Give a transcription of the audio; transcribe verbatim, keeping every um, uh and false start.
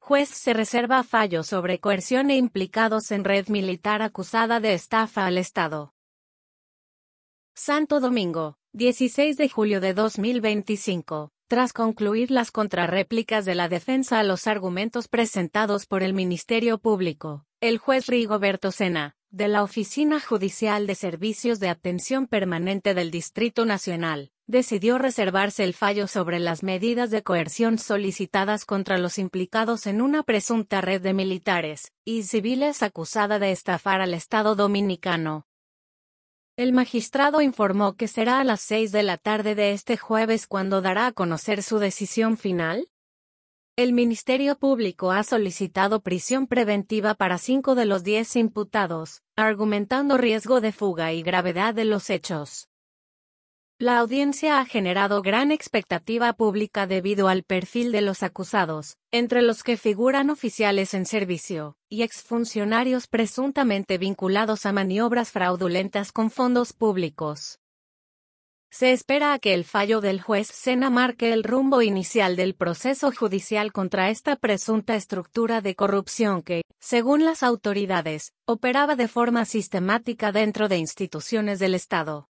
Juez se reserva fallo sobre coerción e implicados en red militar acusada de estafa al Estado. Santo Domingo, dieciséis de julio de dos mil veinticinco. Tras concluir las contrarréplicas de la defensa a los argumentos presentados por el Ministerio Público, el juez Rigoberto Sena, de la Oficina Judicial de Servicios de Atención Permanente del Distrito Nacional, decidió reservarse el fallo sobre las medidas de coerción solicitadas contra los implicados en una presunta red de militares y civiles acusada de estafar al Estado dominicano. El magistrado informó que será a las seis de la tarde de este jueves cuando dará a conocer su decisión final. El Ministerio Público ha solicitado prisión preventiva para cinco de los diez imputados, argumentando riesgo de fuga y gravedad de los hechos. La audiencia ha generado gran expectativa pública debido al perfil de los acusados, entre los que figuran oficiales en servicio y exfuncionarios presuntamente vinculados a maniobras fraudulentas con fondos públicos. Se espera a que el fallo del juez Sena marque el rumbo inicial del proceso judicial contra esta presunta estructura de corrupción que, según las autoridades, operaba de forma sistemática dentro de instituciones del Estado.